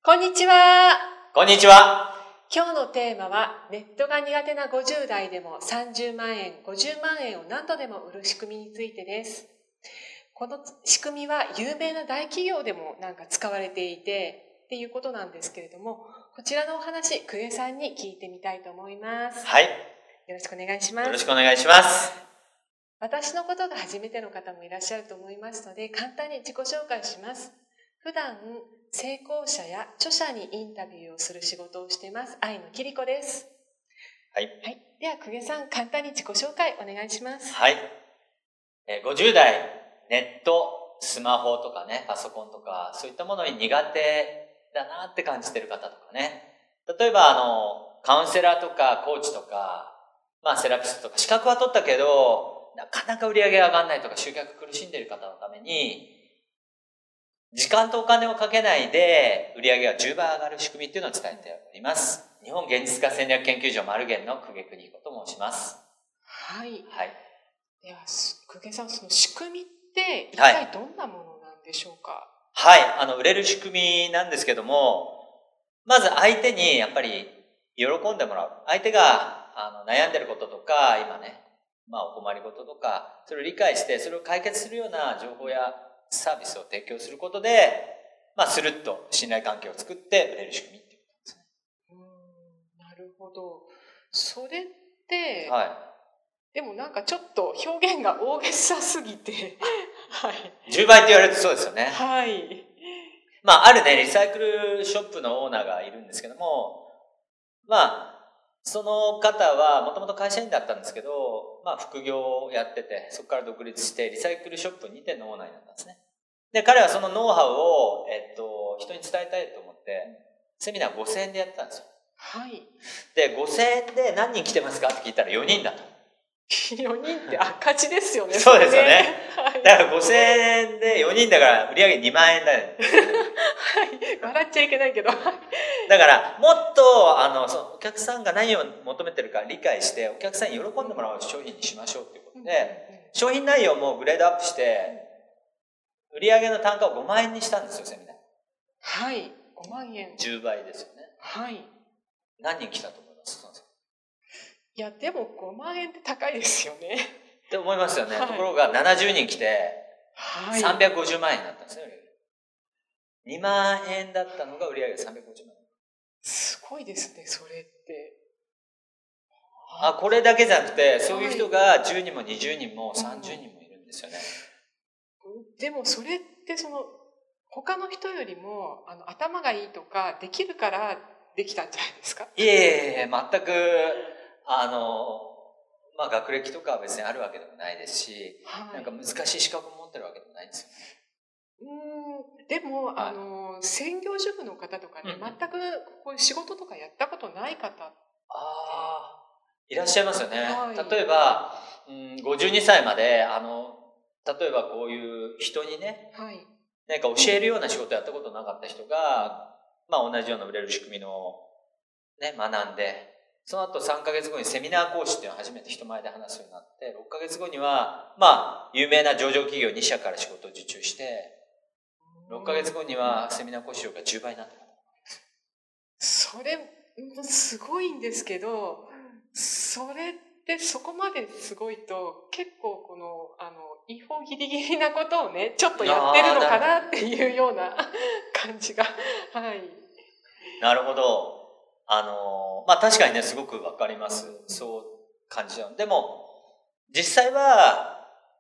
こんにちは。 こんにちは。 今日のテーマは、ネットが苦手な50代でも30万円、50万円を何度でも売る仕組みについてです。この仕組みは有名な大企業でも使われていてっていうことなんですけれども、こちらのお話、久江さんに聞いてみたいと思います。 はい。 よろしくお願いします。 よろしくお願いします。 私のことが初めての方もいらっしゃると思いますので、簡単に自己紹介します。普段、成功者や著者にインタビューをする仕事をしています、愛野きり子です。 はい。 はい。では、久江さん、簡単に自己紹介お願いします。 はい。50代、ネット、スマホとかね、パソコンとか、そういったものに苦手だなって感じてる方とかね。例えば、カウンセラーとか、コーチとか、セラピストとか、資格は取ったけど、なかなか売り上げが上がらないとか、集客苦しんでいる方のために、時間とお金をかけないで売り上げが10倍上がる仕組みっていうのを伝えております。日本現実化戦略研究所マルゲンの久家邦彦と申します。 はい。 はい。 では、久家さん、その仕組みって一体どんなものなんでしょうか？ はい。売れる仕組みなんですけども、まず相手にやっぱり喜んでもらう。相手が悩んでることとか、今ね、お困りごととか、それを理解して、それを解決するような情報やサービスを提供することで、スルッと信頼関係を作って売れる仕組みっていうことですね。 なるほど。それって、 はい。 でもちょっと表現が大げさすぎて、はい。 10倍って言われるとそうですよね。 はい。 あるね、リサイクルショップのオーナーがいるんですけども、その方はもともと会社員だったんですけど、副業をやってて、そこから独立してリサイクルショップ2店のオーナーになったんですね。で、彼はそのノウハウを、人に伝えたいと思って、セミナー5000円でやってたんですよ。 はい。 で、5000円で何人来てますかって聞いたら4人だと。 4人って赤字ですよね。 そうですよね。 はい、 だから5000円で4人だから売り上げ2万円だよ。 はい。笑っちゃいけないけど。 だから、もっと、そのお客さんが何を求めてるか理解して、お客さんに喜んでもらう商品にしましょうっていうことで、商品内容もグレードアップして、売上の単価を5万円にしたんですよ、セミナー。 はい。5万円。 10倍ですよね。 はい。 何人来たと思います？ いや、でも5万円って高いですよね。 って思いますよね。 はい、 ところが70人来て、 はい、 350万円になったんですね、売上。2万円だったのが売上350万円。 すごいですね、それって。 これだけじゃなくて、そういう人が10人も20人も30人もいるんですよね。 でもそれって他の人よりも頭がいいとかできるからできたんじゃないですか？ いえ、全く学歴とかは別にあるわけでもないですし、はい、難しい資格を持ってるわけでもないんですよね。 でも、専業主婦の方とかね、全くこういう仕事とかやったことない方いらっしゃいますよね。 はい、 例えば、52歳まで例えばこういう人にね、 はい、 何か教えるような仕事やったことなかった人が、同じような売れる仕組みのね、学んで、その後3ヶ月後にセミナー講師っていうのを初めて人前で話すようになって、6ヶ月後には、有名な上場企業2社から仕事を受注して、6ヶ月後にはセミナー講師料が10倍になってた。 それ、すごいんですけど、それってそこまですごいと、結構違法ギリギリなことをね、ちょっとやってるのかなっていうような感じが、はい。 なるほど。確かにね、すごくわかります。そう感じちゃう。でも、実際は、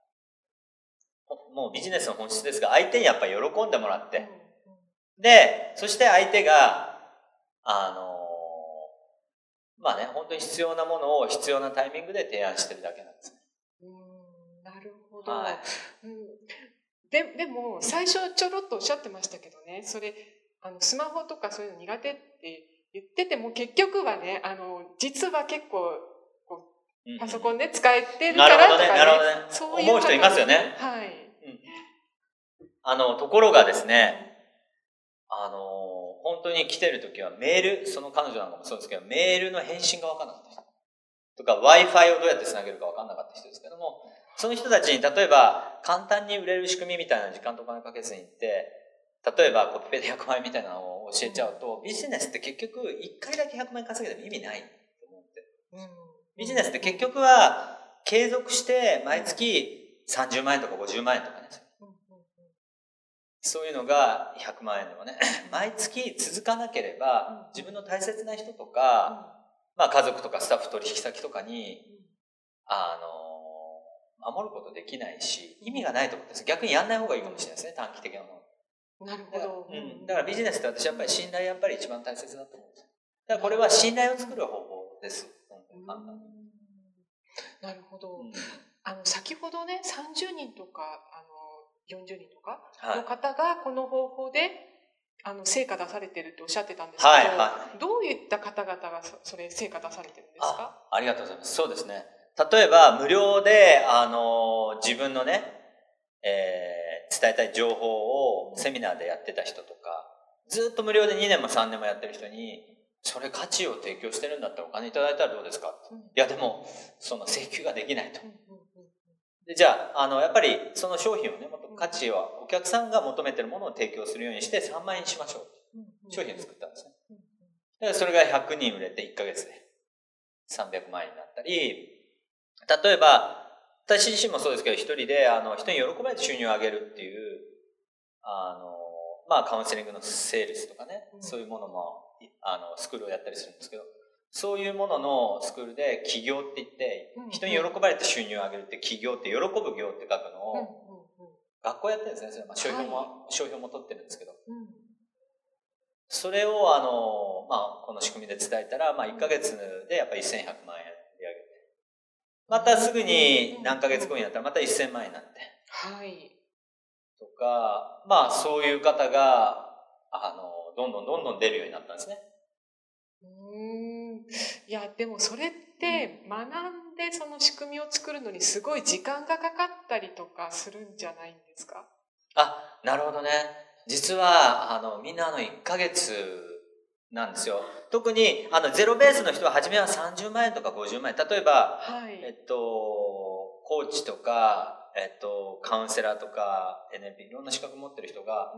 もうビジネスの本質ですが、相手にやっぱり喜んでもらって、で、そして相手が、本当に必要なものを必要なタイミングで提案してるだけなんですね。 なるほど。 はい。 でも、最初ちょろっとおっしゃってましたけどね、それ、スマホとかそういうの苦手って言ってても、結局はね、実は結構、パソコンで使えてるからとかね。 なるほどね。 そういう思う人いますよね。 はい。 ところがですね、本当に来てるときはメール、その彼女なんかもそうですけど、メールの返信が分からなかった人とか、Wi-Fi をどうやってつなげるか分からなかった人ですけども、その人たちに例えば簡単に売れる仕組みみたいな時間とお金かけずに行って、 例えばコピペで100万円みたいなのを教えちゃうと、ビジネスって結局1回だけ100万円稼げても意味ないと思ってる。ビジネスって結局は継続して毎月30万円とか50万円とかね、そういうのが100万円でもね、毎月続かなければ自分の大切な人とか、まあ家族とかスタッフ取引先とかに守ることできないし、意味がないと思うんです。逆にやんない方がいいかもしれないですね、短期的なもの。 なるほど。 だからビジネスって私やっぱり信頼やっぱり一番大切だと思うんです。だからこれは信頼を作る方法です。簡単に。 なるほど。先ほどね、30人とか40人とかの方がこの方法で成果出されてるっておっしゃってたんですけど、どういった方々がそれ成果出されてるんですか？ ありがとうございます。そうですね。例えば無料で自分のね、伝えたい情報をセミナーでやってた人とか、ずっと無料で2年も3年もやってる人に、それ価値を提供してるんだったらお金いただいたらどうですか？いやでもその請求ができないと。でじゃあやっぱりその商品をね、もっと価値はお客さんが求めてるものを提供するようにして3万円にしましょう。商品を作ったんですね。でそれが100人売れて1ヶ月で300万円になったり、例えば私自身もそうですけど、一人で人に喜ばれて収入を上げるっていうまあカウンセリングのセールスとかね、そういうものもスクールをやったりするんですけど、そういうもののスクールで起業って言って、人に喜ばれて収入を上げるって起業って、喜ぶ業って書くのを学校やってるんですね。それは商標も取ってるんですけど、それをまあこの仕組みで伝えたら、まあ1ヶ月でやっぱり1100万円売り上げて、またすぐに何ヶ月後になったらまた1000万円になって、とか、まあそういう方がどんどん出るようになったんですね。 いやでもそれって学んでその仕組みを作るのにすごい時間がかかったりとかするんじゃないんですか？ なるほどね。実はみんな1ヶ月なんですよ。特にゼロベースの人は初めは30万円とか50万円。例えば、コーチとかカウンセラーとか NLP いろんな資格持ってる人が、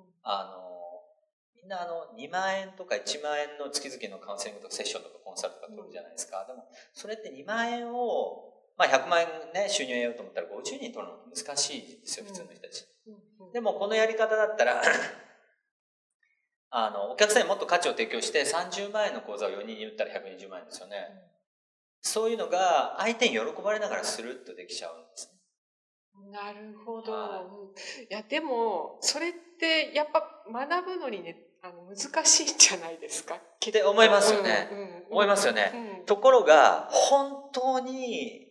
みんな2万円とか1万円の月々のカウンセリングとかセッションとかコンサルとか取るじゃないですか。でもそれって2万円を、まあ、100万円ね収入を得ようと思ったら50人取るのって難しいですよ、普通の人たち。でもこのやり方だったらお客さんにもっと価値を提供して30万円の講座を4人に売ったら120万円ですよね。そういうのが相手に喜ばれながらスルッとできちゃうんですね。 なるほど。いやでもそれってやっぱ学ぶのにね難しいんじゃないですかって思いますよね。思いますよね。ところが本当に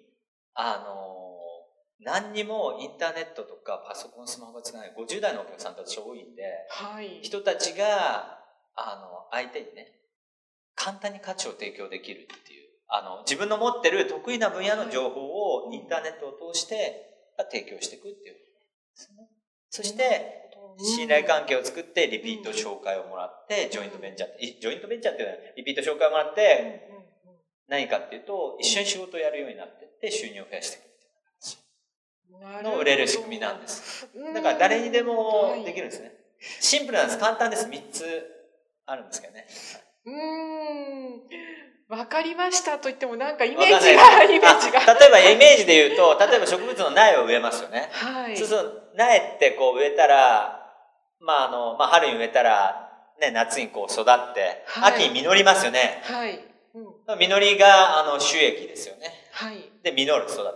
何にもインターネットとかパソコンスマホが使わない50代のお客さんたち多いんで、人たちが相手にね簡単に価値を提供できるっていう自分の持ってる得意な分野の情報をインターネットを通して提供していくっていうですね。そして信頼関係を作ってリピート紹介をもらってジョイントベンチャーっていうのはリピート紹介をもらって何かっていうと一緒に仕事をやるようになってって収入を増やしていくっていう感じの売れる仕組みなんです。だから誰にでもできるんですね。シンプルなんです。簡単です。3つあるんですけどね。 わかりましたと言ってもなんかイメージが例えばイメージで言うと、例えば植物の苗を植えますよね。そうすると苗ってこう植えたら、まあ春に植えたらね夏にこう育って秋に実りますよね。実りが収益ですよね。で実る育って。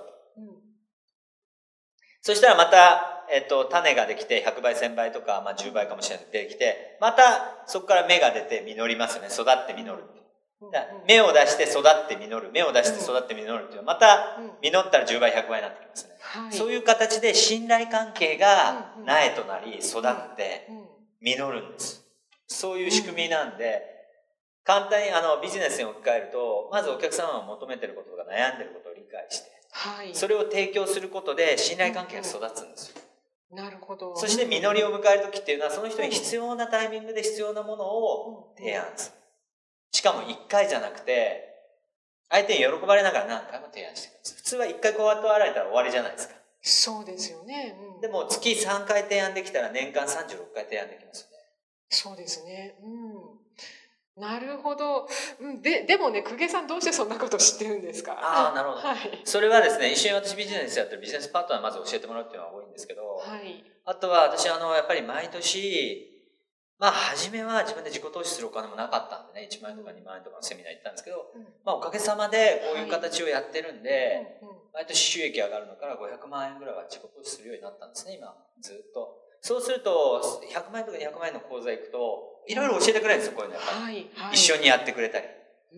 そしたらまた種ができて100倍1000倍とか、まあ、10倍かもしれない出てきて、またそこから芽が出て実りますよね。育って実る。芽を出して育って実る。芽を出して育って実るっていうのはまた実ったら10倍100倍になってきますね。そういう形で信頼関係が苗となり育って実るんです。そういう仕組みなんで、簡単にビジネスに置き換えると、まずお客様が求めてることとか悩んでることを理解して、それを提供することで信頼関係が育つんですよ。 なるほど。 そして実りを迎える時っていうのは、その人に必要なタイミングで必要なものを提案する。しかも1回じゃなくて、相手に喜ばれながら何回も提案していくんです。普通は1回断られたら終わりじゃないですか。 そうですよね。 でも月3回提案できたら年間36回提案できますよね。 そうですね。なるほど。でもね、公家さんどうしてそんなこと知ってるんですか？ ああ、なるほど。 はい。 それはですね、一緒に私ビジネスやってるビジネスパートナーまず教えてもらうっていうのが多いんですけど、 はい。 あとは私やっぱり毎年、初めは自分で自己投資するお金もなかったんでね、1万円とか2万円とかのセミナー行ったんですけど、おかげさまでこういう形をやってるんで、毎年収益上がるのから500万円ぐらいは自己投資するようになったんですね、今、ずっと。そうすると、100万円とか200万円の講座行くと、いろいろ教えてくれるんですよ、こういうのやっぱり。 はいはい、 一緒にやってくれたり。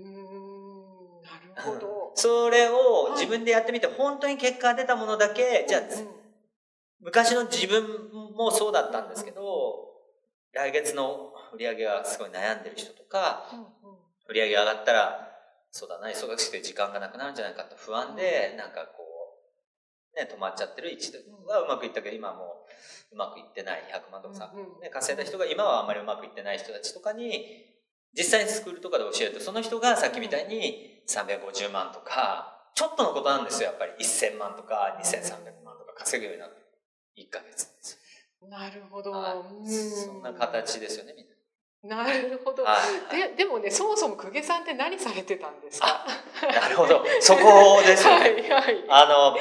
なるほど。 それを自分でやってみて、本当に結果が出たものだけ、じゃあ、昔の自分もそうだったんですけど、来月の売り上げがすごい悩んでる人とか、売り上げ上がったら、そうだな、忙しくて時間がなくなるんじゃないかと不安で、なんかこう、ね、止まっちゃってる一度はうまくいったけど、今もうまくいってない100万とかさ、稼いだ人が今はあんまりうまくいってない人たちとかに、実際にスクールとかで教えると、その人がさっきみたいに350万とか、ちょっとのことなんですよ、やっぱり1000万とか2300万とか稼ぐようになって、1ヶ月です。 なるほど。 そんな形ですよね、みんな。 なるほど。でもね、そもそも公家さんって何されてたんですか？ なるほど。そこですよね。 はいはい。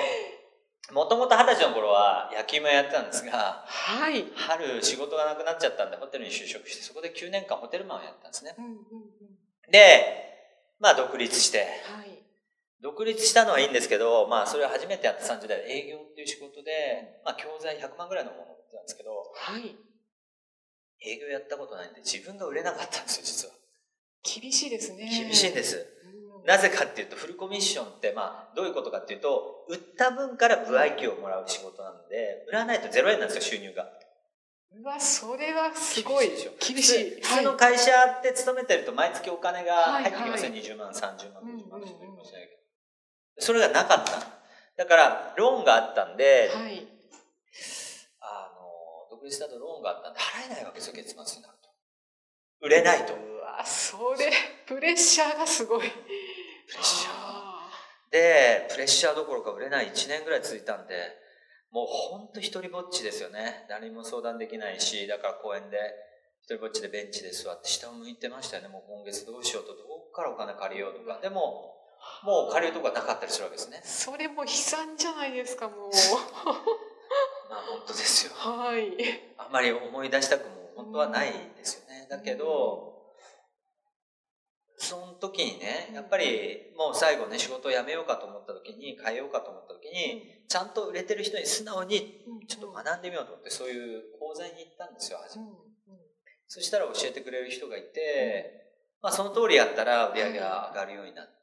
もともと20歳の頃は野球もやってたんですが、 はい、 春仕事がなくなっちゃったんでホテルに就職して、そこで9年間ホテルマンをやったんですね。 うんうんうん、 で、独立して、 はい、 独立したのはいいんですけど、それは初めてやった30代で営業っていう仕事で、教材100万ぐらいのものを持ってたんですけど、 はい、 営業やったことないんで自分が売れなかったんですよ、実は。 厳しいですね。 厳しいんです。なぜかっていうと、フルコミッションってどういうことかっていうと、売った分から歩合給をもらう仕事なので、売らないと0円なんですよ、収入が。 うわ、それはすごい厳しい。 普通の会社って勤めてると毎月お金が入ってきますよ、20万、30万、50万の人いるかもしれないけど。それがなかった。だから、ローンがあったんで、独立したとローンがあったんで、払えないわけですよ、月末になると。売れないと。 うわ、それ、プレッシャーがすごい。 プレッシャー。で、プレッシャーどころか売れない1年ぐらい続いたんで、もうほんと一人ぼっちですよね。誰も相談できないし、だから公園で一人ぼっちでベンチで座って下を向いてましたよね。もう今月どうしようと、どこからお金借りようとか。でも、もう借りるとこがなかったりするわけですね。 それも悲惨じゃないですか、もう。 本当ですよ。 はい。 あんまり思い出したくも本当はないですよね。だけど、その時にね、やっぱりもう最後ね、仕事を辞めようかと思った時に、変えようかと思った時に、ちゃんと売れてる人に素直にちょっと学んでみようと思って、そういう講座に行ったんですよ、初めて。そしたら教えてくれる人がいて、その通りやったら売り上げが上がるようになって、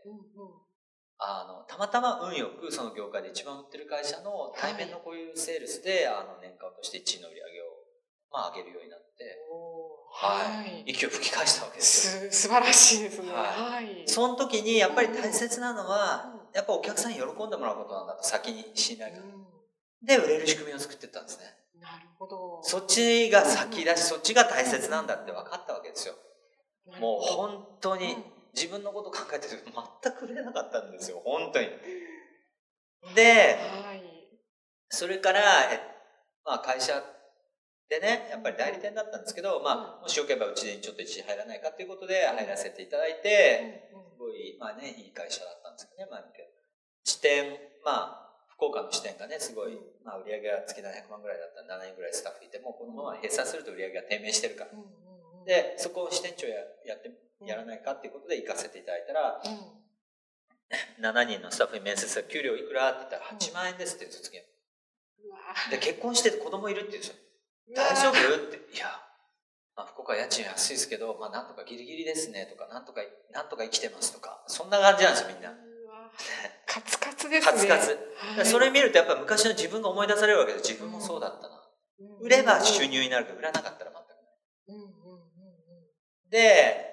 たまたま運よくその業界で一番売ってる会社の対面のこういうセールスで、年間として1位の売り上げを、上げるようになって、息を吹き返したわけですよ。 素晴らしいですね。 その時にやっぱり大切なのは、やっぱお客さんに喜んでもらうことなんだと、先に信頼感。で、売れる仕組みを作っていったんですね。 なるほど。 そっちが先だし、そっちが大切なんだって分かったわけですよ。もう本当に自分のこと考えてると全く売れなかったんですよ、本当に。で、それから、会社でね、やっぱり代理店だったんですけど、もしよければうちにちょっと一時入らないかということで入らせていただいて、すごい、いい会社だったんですけどね、支店、福岡の支店がね、すごい、売り上げが月700万ぐらいだったら7人ぐらいスタッフいて、もうこのまま閉鎖すると売り上げが低迷してるから。で、そこを支店長やらないかっていうことで行かせていただいたら、7人のスタッフに面接したら給料いくらって言ったら8万円ですって言うんですよ、で、結婚して子供いるって言うんですよ。大丈夫って。いや、福岡家賃安いですけど、なんとかギリギリですねとか、なんとか生きてますとか、そんな感じなんですよ、みんな。 カツカツですね。 カツカツ。それ見るとやっぱ昔の自分が思い出されるわけで、自分もそうだったな。売れば収入になるけど、売らなかったら全くない。で、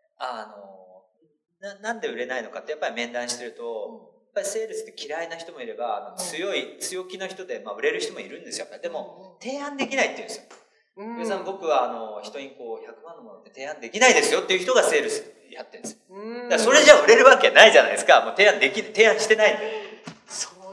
なんで売れないのかってやっぱり面談してると、やっぱりセールスって嫌いな人もいれば、強気な人で、売れる人もいるんですよ。でも、提案できないって言うんですよ。皆さん、僕は人にこう100万のものって提案できないですよっていう人がセールスやってるんですよ。だからそれじゃ売れるわけないじゃないですか。もう提案してないんで。 そう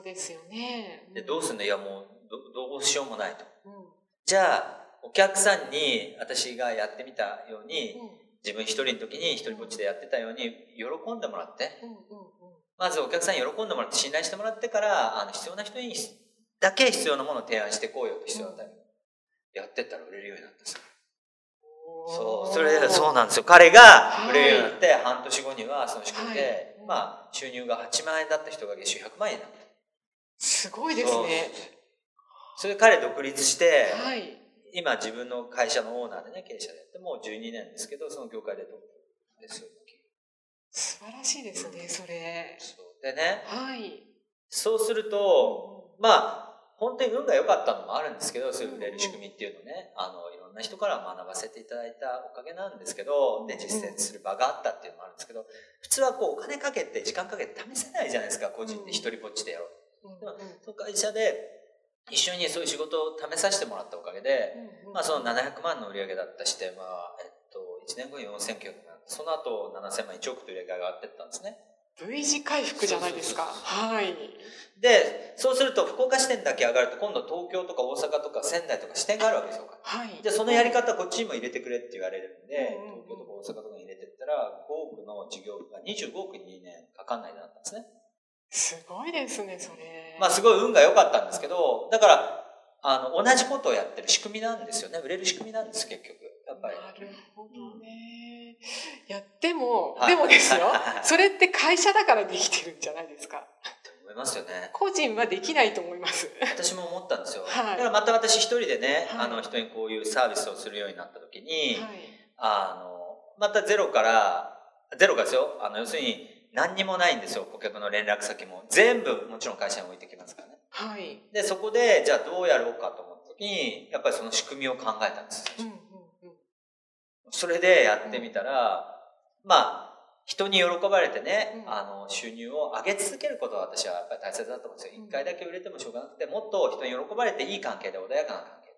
ですよね。 で、どうすんの？いや、もうどうしようもないと。 うん、 じゃあ、お客さんに私がやってみたように、 うん、 自分一人の時に一人ぼっちでやってたように、喜んでもらって、 うん、うん、 まずお客さんに喜んでもらって信頼してもらってから、必要な人にだけ必要なものを提案してこうよって必要なタイミング。やってったら売れるようになったんですよ。そう、それでそうなんですよ。彼が売れるようになって、半年後にはその仕組みで、まあ、収入が8万円だった人が月収100万円になった。 すごいですね。 それで彼独立して、 はい、 今自分の会社のオーナーでね、経営者でやってもう12年ですけど、その業界でトップですよ。 素晴らしいですね、それ。 そうでね、 はい。 そうすると、まあ、本当に運が良かったのもあるんですけど、そういう売れる仕組みっていうのね、いろんな人から学ばせていただいたおかげなんですけど、で、実践する場があったっていうのもあるんですけど、普通はこう、お金かけて、時間かけて試せないじゃないですか、個人で一人ぼっちでやろう。でも、その会社で、一緒にそういう仕事を試させてもらったおかげで、まあその700万の売り上げだった視点は、1年後に4900万、その後7000万、1億と売り上げが上がっていったんですね。 V 字回復じゃないですか。はい。 で、そうすると福岡支店だけ上がると今度東京とか大阪とか仙台とか支店があるわけですよ。 はい。 で、そのやり方こっちにも入れてくれって言われるんで、東京とか大阪とかに入れてったら5億の事業が25億に2年かかんないでなったんですね。 すごいですね、それ。 まあすごい運が良かったんですけど、だから同じことをやってる仕組みなんですよね。売れる仕組みなんです、結局。やっぱり。 なるほどね。いや、でもですよ。それって会社だからできてるんじゃないですか。 と思いますよね。 個人はできないと思います。 私も思ったんですよ。 はい、 だからまた私一人でね、 はい、 人にこういうサービスをするようになった時に、 はい、 またゼロからですよ。要するに何にもないんですよ。顧客の連絡先も。全部もちろん会社に置いてきますからね。 はい。 で、そこで、じゃあどうやろうかと思った時に、やっぱりその仕組みを考えたんです。それでやってみたら、まあ、人に喜ばれてね、収入を上げ続けることは私はやっぱり大切だと思うんですよ。一回だけ売れてもしょうがなくて、もっと人に喜ばれていい関係で穏やかな関係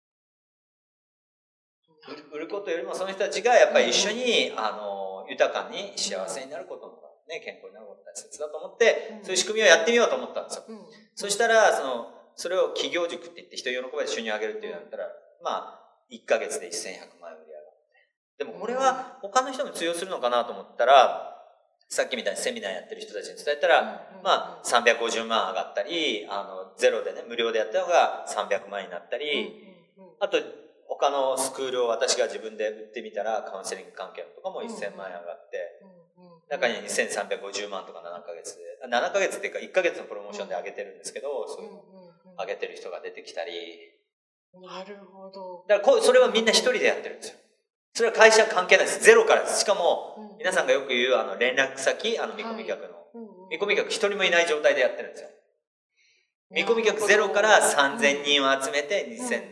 で。売ることよりもその人たちがやっぱり一緒に、豊かに幸せになることのね、健康になることが大切だと思って、そういう仕組みをやってみようと思ったんですよ。そしたら、それを企業塾って言って人に喜ばれて収入を上げるっていうのだったら、まあ、1ヶ月で1100万円売り上げ。でもこれは他の人も通用するのかなと思ったら、さっきみたいにセミナーやってる人たちに伝えたら、まあ350万上がったり、ゼロでね、無料でやったのが300万になったり、あと他のスクールを私が自分で売ってみたら、カウンセリング関係のとかも1000万円上がって、中に2350万とか7ヶ月で、7ヶ月っていうか1ヶ月のプロモーションで上げてるんですけど、そういうの上げてる人が出てきたり。 なるほど。 だからそれはみんな一人でやってるんですよ。それは会社関係ないです。ゼロからです。しかも、皆さんがよく言う連絡先、見込み客の、見込み客一人もいない状態でやってるんですよ。見込み客ゼロから3000人を集めて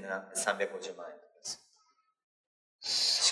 2350万円です。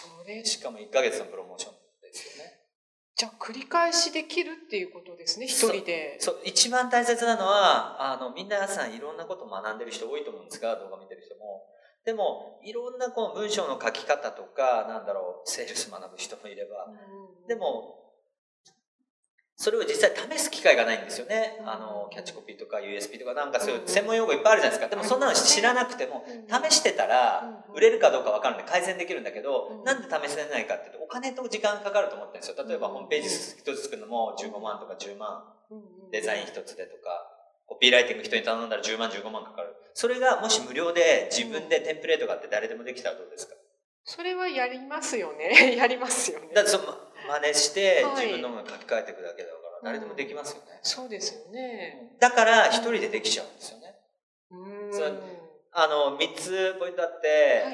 しかも1ヶ月のプロモーションですよね。 じゃあ繰り返しできるっていうことですね、一人で。 そう、一番大切なのは、皆さんいろんなことを学んでる人多いと思うんですが、動画見てる人も。でも、いろんなこの文章の書き方とか、セールス学ぶ人もいれば。でも、それを実際試す機会がないんですよね。キャッチコピーとか USP とかなんかそういう専門用語いっぱいあるじゃないですか。でもそんなの知らなくても、試してたら売れるかどうか分かるんで改善できるんだけど、なんで試せないかっていうと、お金と時間かかると思ってるんですよ。例えばホームページ一つ作るのも15万とか10万、デザイン一つでとか、コピーライティング人に頼んだら10万15万かかる。それがもし無料で自分でテンプレートがあって誰でもできたらどうですか？ それはやりますよね。やりますよね。 だって真似して自分のものを書き換えていくだけだから誰でもできますよね。 そうですよね。 だから一人でできちゃうんですよね。3つポイントあって、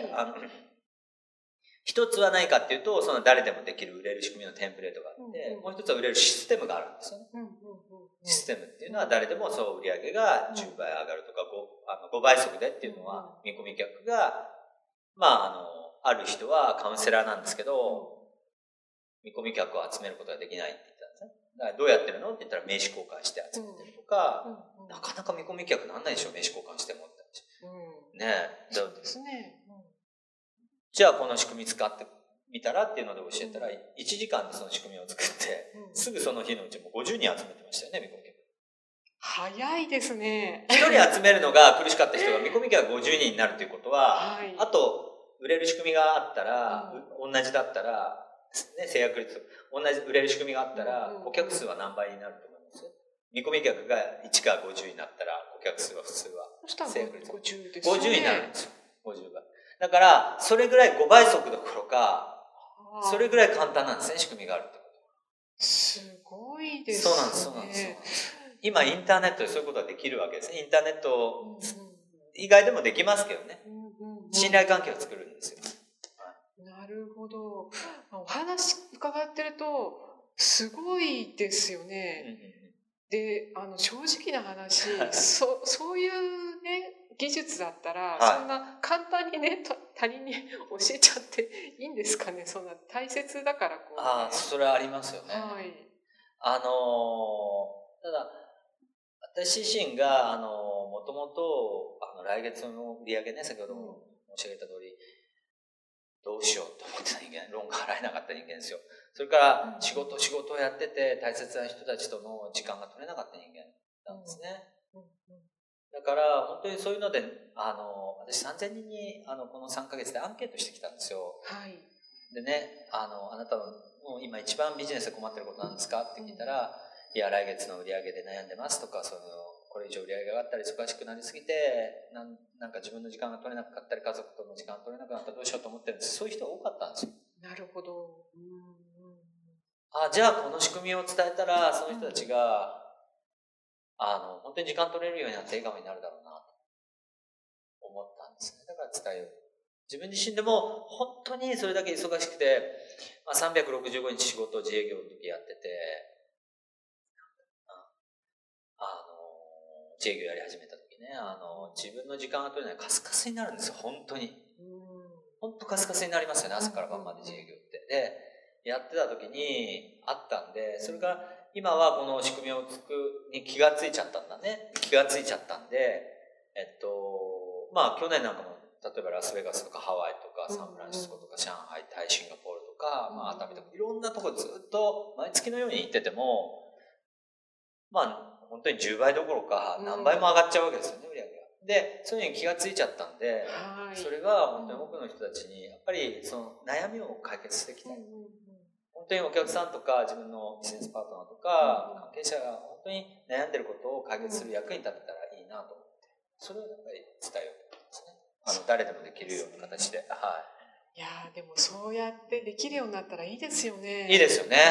一つは何かっていうと、その誰でもできる売れる仕組みのテンプレートがあって、もう一つは売れるシステムがあるんですよね。システムっていうのは誰でもそう売り上げが10倍上がるとか 5倍速でっていうのは見込み客が、ある人はカウンセラーなんですけど、見込み客を集めることができないって言ったんですね。だからどうやってるのって言ったら名刺交換して集めてるとか、なかなか見込み客なんないでしょ、名刺交換してもって。ねえ。 そうですね。 じゃあこの仕組み使ってみたらっていうので教えたら、1時間でその仕組みを作って、すぐその日のうちも50人集めてましたよね、見込み客。 早いですね。 一人集めるのが苦しかった人が見込み客が50人になるということは、 はい、 あと、売れる仕組みがあったら、同じだったら、ね、制約率、同じ売れる仕組みがあったら、顧客数は何倍になると思います？見込み客が1から50になったら、顧客数は普通は。 そしたら50ですね。50になるんですよ。50倍。だから、それぐらい5倍速どころか、それぐらい簡単なんですね、仕組みがあるってこと。 すごいですね。 そうなんです、そうなんです。今、インターネットでそういうことができるわけですね。インターネット以外でもできますけどね。信頼関係を作るんですよ。 なるほど。お話伺ってると、すごいですよね。で、正直な話、そういうね、技術だったら、そんな簡単にね、他人に教えちゃっていいんですかね。そんな大切だからこう、 それはありますよね。 はい。 ただ、私自身が、もともと、来月の売り上げね、先ほども申し上げた通り、どうしようと思ってた人間、ローンが払えなかった人間ですよ。それから仕事をやってて大切な人たちとの時間が取れなかった人間なんですね。だから本当にそういうので、私3000人にこの3ヶ月でアンケートしてきたんですよ。 はい。 でね、あなたはもう今一番ビジネスで困ってることなんですかって聞いたら、いや、来月の売り上げで悩んでますとか、これ以上売り上げが上がったり忙しくなりすぎて、なんか自分の時間が取れなかったり、家族との時間が取れなくなったらどうしようと思ってるんです。そういう人が多かったんですよ。 なるほど。 じゃあこの仕組みを伝えたら、その人たちが、本当に時間取れるようになって笑顔になるだろうなと思ったんですね。だから伝えよう。自分自身でも本当にそれだけ忙しくて、365日仕事を自営業の時やってて、自営業やり始めた時ね、自分の時間が取れないカスカスになるんですよ、本当に。本当カスカスになりますよね、朝から晩まで自営業って。で、やってた時にあったんで、それから今はこの仕組みをに気がついちゃったんだね。気がついちゃったんで、去年なんかも、例えばラスベガスとかハワイとかサンフランシスコとか上海、タイ、シンガポールとか、熱海とか、いろんなとこずっと毎月のように行ってても、本当に10倍どころか何倍も上がっちゃうわけですよね、売り上げが。で、そういうふうに気がついちゃったんで、それが本当に多くの人たちに、やっぱりその悩みを解決していきたい。本当にお客さんとか自分のビジネスパートナーとか関係者が本当に悩んでることを解決する役に立てたらいいなと思って、それをやっぱり伝えようと思いますね。誰でもできるような形で。 いやでもそうやってできるようになったらいいですよね。 いいですよね。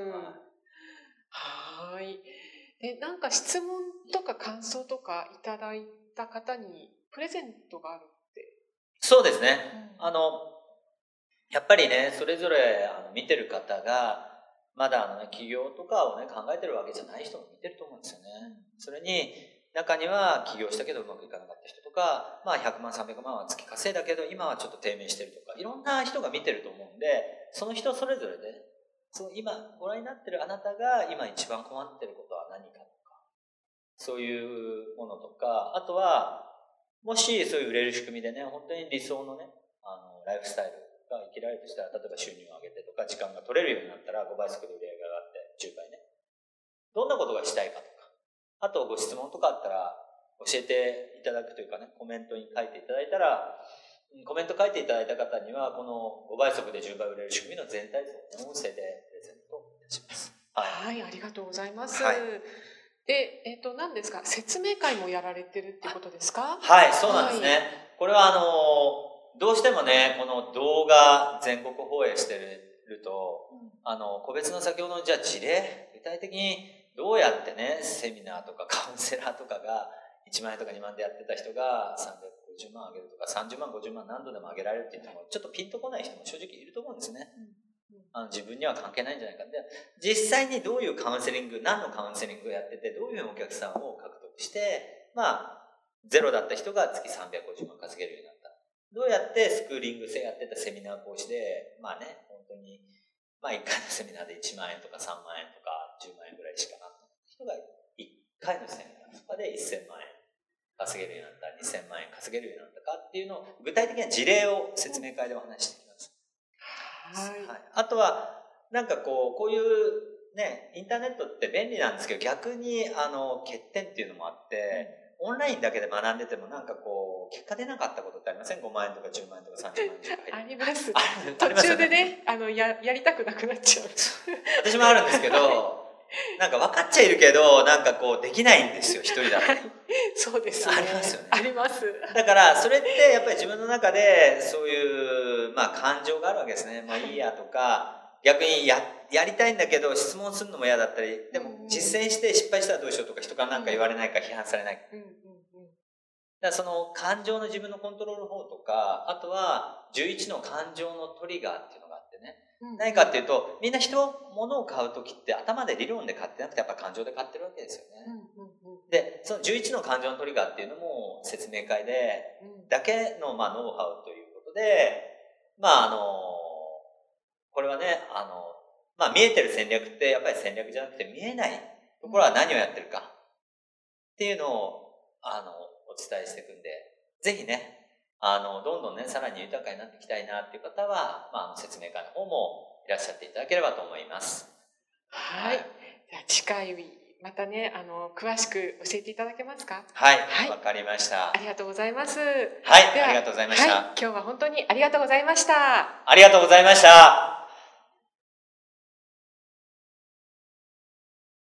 はい。なんか質問とか感想とかいただいた方にプレゼントがあるって。 そうですね。やっぱりね、それぞれ見てる方が、まだ起業とかをね、考えてるわけじゃない人も見てると思うんですよね。それに、中には起業したけどうまくいかなかった人とか、100万、300万は月稼いだけど、今はちょっと低迷してるとか、いろんな人が見てると思うんで、その人それぞれで、今ご覧になってるあなたが今一番困ってることは何かとか、そういうものとか、あとは、もしそういう売れる仕組みでね、本当に理想のね、ライフスタイルが生きられるとしたら、例えば収入を上げてとか、時間が取れるようになったら5倍速で売り上げが上がって10倍ね。どんなことがしたいかとか、あとご質問とかあったら教えていただくというかね、コメントに書いていただいたら、コメント書いていただいた方には、この5倍速で10倍売れる仕組みの全体像を音声でプレゼントいたします。 はい、ありがとうございます。で、何ですか、説明会もやられてるってことですか？ はい、そうなんですね。これはどうしてもね、この動画全国放映してると、個別の先ほどのじゃあ事例、具体的にどうやってね、セミナーとかカウンセラーとかが1万円とか2万でやってた人が350万上げるとか、30万、50万何度でも上げられるって言っても、ちょっとピンとこない人も正直いると思うんですね。自分には関係ないんじゃないかって。実際にどういうカウンセリング、何のカウンセリングをやってて、どういうお客さんを獲得して、ゼロだった人が月350万稼げるようになった。どうやってスクーリング制やってたセミナー講師で、本当に、1回のセミナーで1万円とか3万円とか10万円ぐらいしかなった人が、1回のセミナーとかで1000万円稼げるようになった、2000万円稼げるようになったかっていうのを、具体的な事例を説明会でお話していきます。はい。あとは、こういうね、インターネットって便利なんですけど、逆に欠点っていうのもあって、オンラインだけで学んでてもなんかこう、結果出なかったことってありません？ 5 万円とか10万円とか30万円とかあります。 ありますよね。 途中でね、やりたくなくなっちゃう。 私もあるんですけど、なんか分かっちゃいるけど、なんかこうできないんですよ、一人だと。 はい、そうですね。 ありますよね。 あります。 だから、それってやっぱり自分の中で、そういう、まあ感情があるわけですね。まあいいやとか、逆にやりたいんだけど、質問するのも嫌だったり、でも実践して失敗したらどうしようとか、人から何か言われないか、批判されないか。だからその感情の自分のコントロール法とか、あとは11の感情のトリガーっていうのがあってね。何かっていうと、みんな物を買うときって頭で理論で買ってなくてやっぱ感情で買ってるわけですよね。で、その11の感情のトリガーっていうのも説明会で、だけのまあノウハウということで、まあこれはね、まあ見えてる戦略ってやっぱり戦略じゃなくて見えないところは何をやってるかっていうのをお伝えしていくんで、ぜひね、どんどんね、さらに豊かになっていきたいなっていう方は、まあ、説明会の方もいらっしゃっていただければと思います。 はい。じゃあ次回、またね、詳しく教えていただけますか？ はい。わかりました。 ありがとうございます。 はい。ありがとうございました。 今日は本当にありがとうございました。 ありがとうございました。